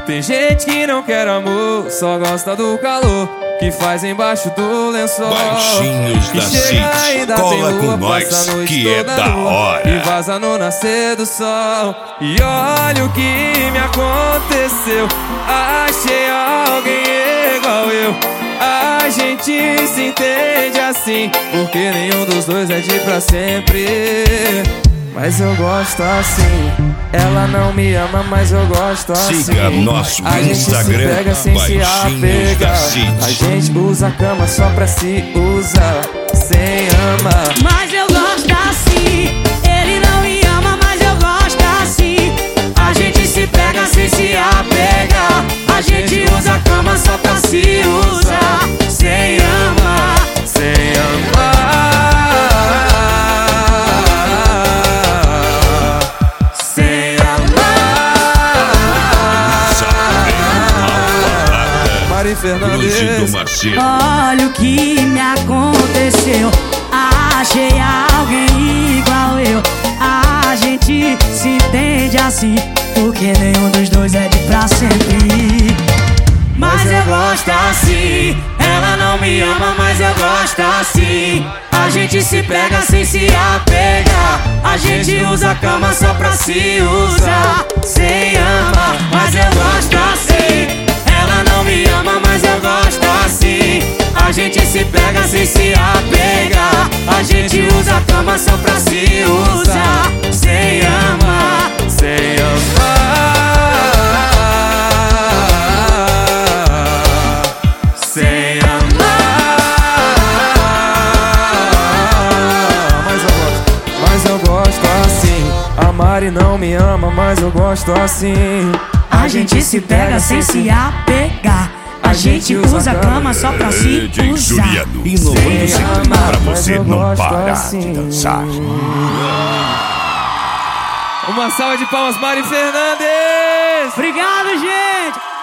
Tem gente que não quer amor, só gosta do calor que faz embaixo do lençol. Baixinhos da City, cola com nós que é da hora. E vaza no nascer do sol. E olha o que me aconteceu, achei alguém igual eu. A gente se entende assim, porque nenhum dos dois é de pra sempre. Mas eu gosto assim. Ela não me ama, mas eu gosto assim. Siga nosso a gente Instagram, se pega sem se apegar. A gente usa a cama só pra se usar, sem amar. Mas eu gosto assim. Ele não me ama, mas eu gosto assim. A gente se pega sem se apegar. A gente usa a cama só pra se usar, sem amar, sem amar. Olha o que me aconteceu, achei alguém igual eu. A gente se entende assim, porque nenhum dos dois é de pra sempre. Mas eu gosto assim. Ela não me ama, mas eu gosto assim. A gente se pega sem se apegar. A gente usa a cama só pra se usar, sem amar. Mas eu gosto assim. Ela não me ama, mas eu gosto assim. A gente se pega sem se apegar. A gente usa a cama só pra se usar, sem amar, sem amar, sem amar. Mas eu gosto assim. A Mari não me ama, mas eu gosto assim. A gente se pega sem se apegar. A gente usa a cama só pra se usar, inovando sempre pra você não parar de dançar. Uma salva de palmas, Mari Fernandes! Obrigado, gente!